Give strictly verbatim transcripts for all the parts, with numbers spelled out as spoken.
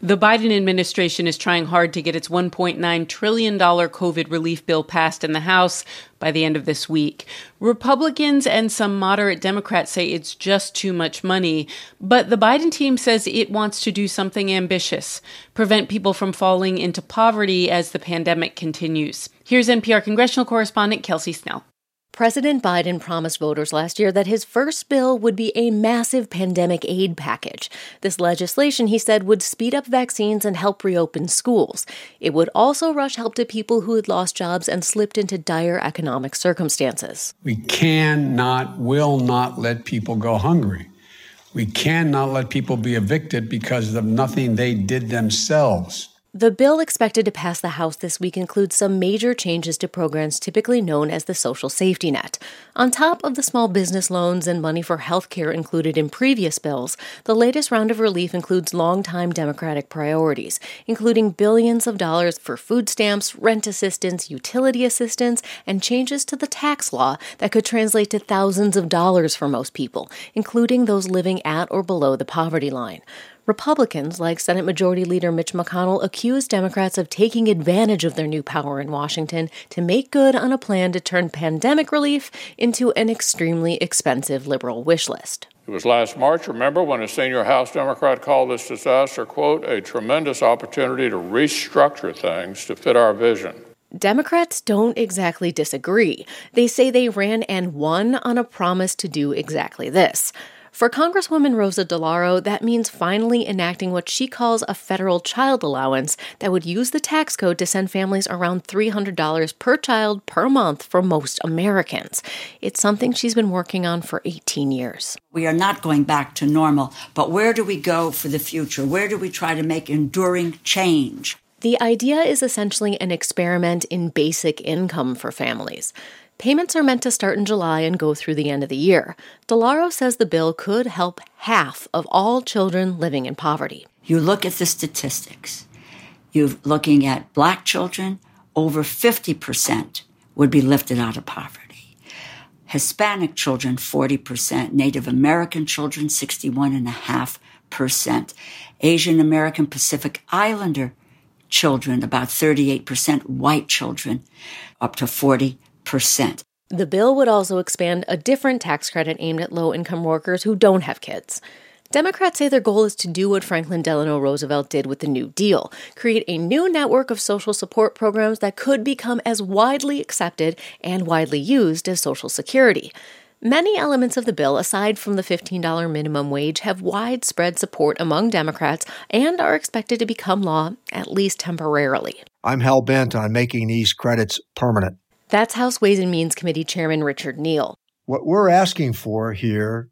The Biden administration is trying hard to get its one point nine trillion dollars COVID relief bill passed in the House by the end of this week. Republicans and some moderate Democrats say it's just too much money, but the Biden team says it wants to do something ambitious, prevent people from falling into poverty as the pandemic continues. Here's N P R congressional correspondent Kelsey Snell. President Biden promised voters last year that his first bill would be a massive pandemic aid package. This legislation, he said, would speed up vaccines and help reopen schools. It would also rush help to people who had lost jobs and slipped into dire economic circumstances. We cannot, will not let people go hungry. We cannot let people be evicted because of nothing they did themselves. The bill expected to pass the House this week includes some major changes to programs typically known as the social safety net. On top of the small business loans and money for health care included in previous bills, the latest round of relief includes longtime Democratic priorities, including billions of dollars for food stamps, rent assistance, utility assistance, and changes to the tax law that could translate to thousands of dollars for most people, including those living at or below the poverty line. Republicans, like Senate Majority Leader Mitch McConnell, accused Democrats of taking advantage of their new power in Washington to make good on a plan to turn pandemic relief into an extremely expensive liberal wish list. It was last March, remember, when a senior House Democrat called this disaster, quote, a tremendous opportunity to restructure things to fit our vision. Democrats don't exactly disagree. They say they ran and won on a promise to do exactly this. For Congresswoman Rosa DeLauro, that means finally enacting what she calls a federal child allowance that would use the tax code to send families around three hundred dollars per child per month for most Americans. It's something she's been working on for eighteen years. We are not going back to normal, but where do we go for the future? Where do we try to make enduring change? The idea is essentially an experiment in basic income for families. Payments are meant to start in July and go through the end of the year. DeLauro says the bill could help half of all children living in poverty. You look at the statistics. You're looking at Black children, over fifty percent would be lifted out of poverty. Hispanic children, forty percent. Native American children, sixty-one point five percent. Asian American Pacific Islander children, about thirty-eight percent. White children, up to forty percent. Percent. The bill would also expand a different tax credit aimed at low-income workers who don't have kids. Democrats say their goal is to do what Franklin Delano Roosevelt did with the New Deal, create a new network of social support programs that could become as widely accepted and widely used as Social Security. Many elements of the bill, aside from the fifteen dollars minimum wage, have widespread support among Democrats and are expected to become law, at least temporarily. I'm hell-bent on making these credits permanent. That's House Ways and Means Committee Chairman Richard Neal. What we're asking for here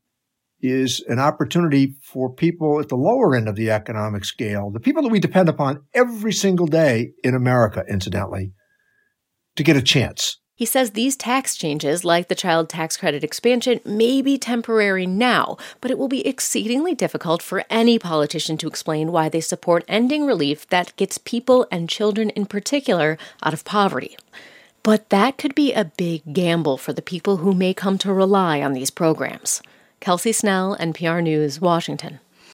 is an opportunity for people at the lower end of the economic scale, the people that we depend upon every single day in America, incidentally, to get a chance. He says these tax changes, like the child tax credit expansion, may be temporary now, but it will be exceedingly difficult for any politician to explain why they support ending relief that gets people and children in particular out of poverty. But that could be a big gamble for the people who may come to rely on these programs. Kelsey Snell, N P R News, Washington.